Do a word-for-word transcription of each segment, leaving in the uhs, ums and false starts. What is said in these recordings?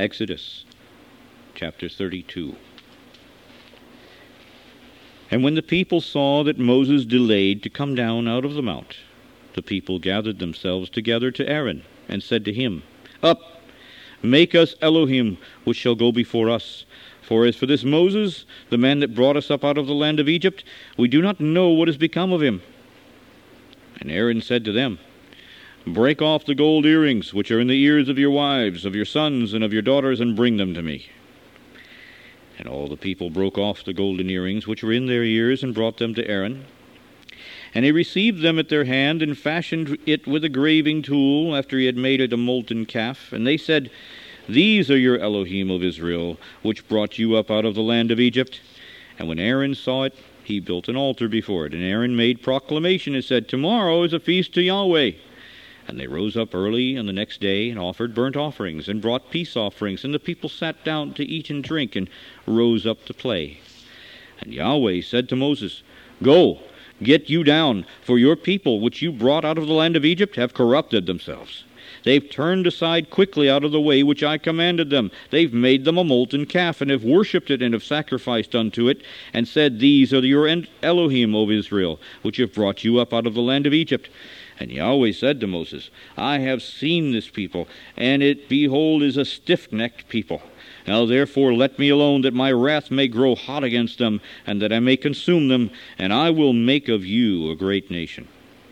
Exodus chapter thirty-two. And when the people saw that Moses delayed to come down out of the mount, the people gathered themselves together to Aaron, and said to him, Up, make us Elohim, which shall go before us. For as for this Moses, the man that brought us up out of the land of Egypt, we do not know what has become of him. And Aaron said to them, Break off the gold earrings which are in the ears of your wives, of your sons, and of your daughters, and bring them to me. And all the people broke off the golden earrings which were in their ears, and brought them to Aaron. And he received them at their hand, and fashioned it with a graving tool, after he had made it a molten calf. And they said, These are your Elohim of Israel, which brought you up out of the land of Egypt. And when Aaron saw it, he built an altar before it. And Aaron made proclamation, and said, Tomorrow is a feast to Yahweh. And they rose up early on the next day, and offered burnt offerings, and brought peace offerings. And the people sat down to eat and drink, and rose up to play. And Yahweh said to Moses, Go, get you down, for your people which you brought out of the land of Egypt have corrupted themselves. They've turned aside quickly out of the way which I commanded them. They've made them a molten calf, and have worshipped it, and have sacrificed unto it, and said, These are your Elohim, O Israel, which have brought you up out of the land of Egypt. And Yahweh said to Moses, I have seen this people, and it, behold, is a stiff-necked people. Now therefore let me alone, that my wrath may grow hot against them, and that I may consume them, and I will make of you a great nation.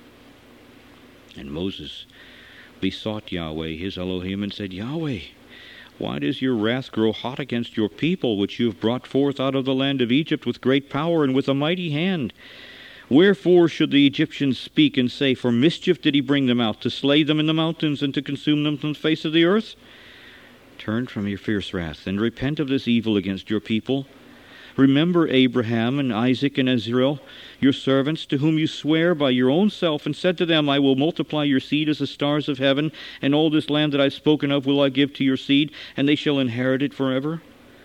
And Moses besought Yahweh his Elohim, and said, Yahweh, why does your wrath grow hot against your people, which you have brought forth out of the land of Egypt with great power and with a mighty hand? Wherefore should the Egyptians speak and say, For mischief did he bring them out, to slay them in the mountains, and to consume them from the face of the earth? Turn from your fierce wrath, and repent of this evil against your people. Remember Abraham and Isaac and Israel, your servants, to whom you swear by your own self, and said to them, I will multiply your seed as the stars of heaven, and all this land that I have spoken of will I give to your seed, and they shall inherit it forever.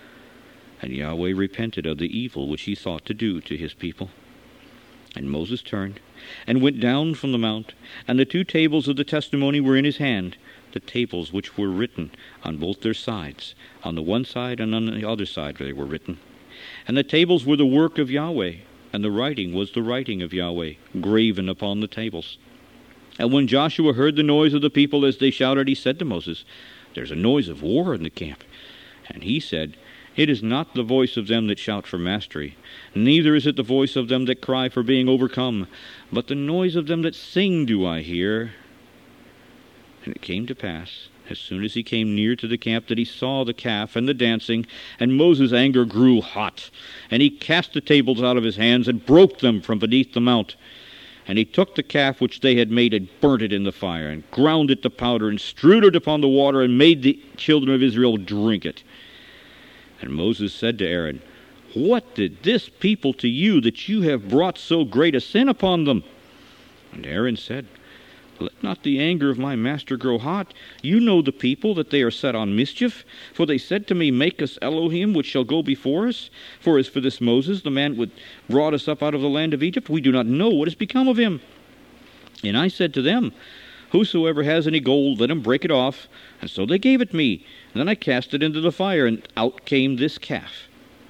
And Yahweh repented of the evil which he thought to do to his people. And Moses turned, and went down from the mount, and the two tables of the testimony were in his hand, the tables which were written on both their sides, on the one side and on the other side they were written. And the tables were the work of Yahweh, and the writing was the writing of Yahweh, graven upon the tables. And when Joshua heard the noise of the people as they shouted, he said to Moses, There's a noise of war in the camp. And he said, It is not the voice of them that shout for mastery, neither is it the voice of them that cry for being overcome, but the noise of them that sing do I hear. And it came to pass, as soon as he came near to the camp, that he saw the calf and the dancing, and Moses' anger grew hot. And he cast the tables out of his hands, and broke them from beneath the mount. And he took the calf which they had made, and burnt it in the fire, and ground it to powder, and strewed it upon the water, and made the children of Israel drink it. And Moses said to Aaron, What did this people to you, that you have brought so great a sin upon them? And Aaron said, Let not the anger of my master grow hot. You know the people, that they are set on mischief. For they said to me, Make us Elohim, which shall go before us. For as for this Moses, the man which brought us up out of the land of Egypt, we do not know what has become of him. And I said to them, Whosoever has any gold, let him break it off. And so they gave it me. And then I cast it into the fire, and out came this calf.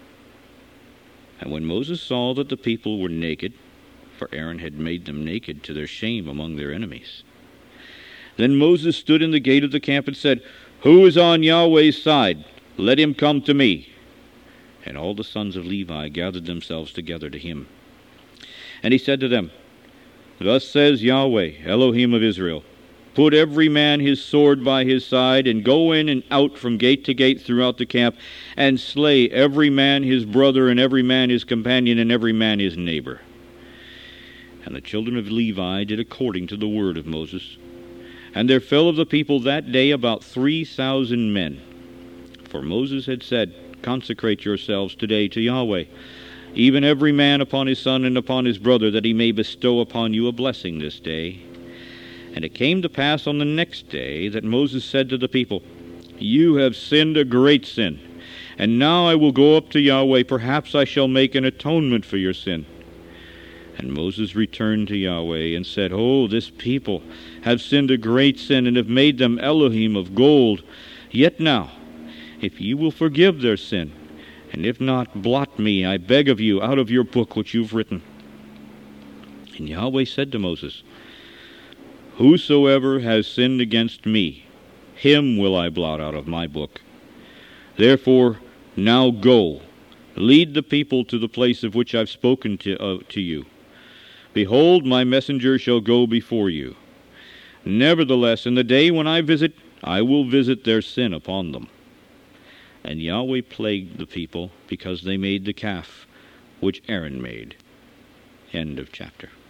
And when Moses saw that the people were naked, for Aaron had made them naked to their shame among their enemies, then Moses stood in the gate of the camp and said, Who is on Yahweh's side? Let him come to me. And all the sons of Levi gathered themselves together to him. And he said to them, Thus says Yahweh, Elohim of Israel, Put every man his sword by his side, and go in and out from gate to gate throughout the camp, and slay every man his brother, and every man his companion, and every man his neighbor. And the children of Levi did according to the word of Moses. And there fell of the people that day about three thousand men. For Moses had said, Consecrate yourselves today to Yahweh, even every man upon his son and upon his brother, that he may bestow upon you a blessing this day. And it came to pass on the next day that Moses said to the people, You have sinned a great sin, and now I will go up to Yahweh. Perhaps I shall make an atonement for your sin. And Moses returned to Yahweh and said, Oh, this people have sinned a great sin, and have made them Elohim of gold. Yet now, if ye will forgive their sin, and if not, blot me, I beg of you, out of your book which you've written. And Yahweh said to Moses, Whosoever has sinned against me, him will I blot out of my book. Therefore, now go, lead the people to the place of which I've spoken to, uh, to you. Behold, my messenger shall go before you. Nevertheless, in the day when I visit, I will visit their sin upon them. And Yahweh plagued the people because they made the calf which Aaron made. End of chapter.